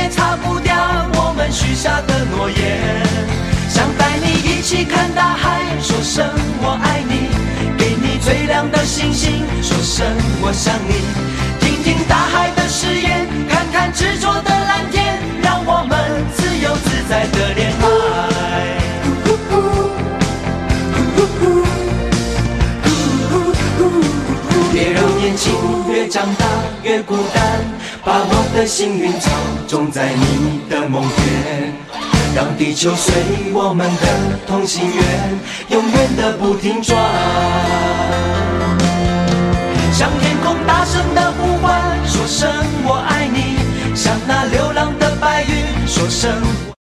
也擦不掉我们许下的诺言。想带你一起看大海，说声我爱你，给你最亮的星星，说声我想你。听听大海的誓言，看看执着的蓝天，让我们自由自在的恋爱。别让年轻越长大越孤单，把我的幸运草种在你的梦田，让地球随我们的同心圆永远的不停转。向天空大声的呼唤，说声我爱你，向那流浪的白云说声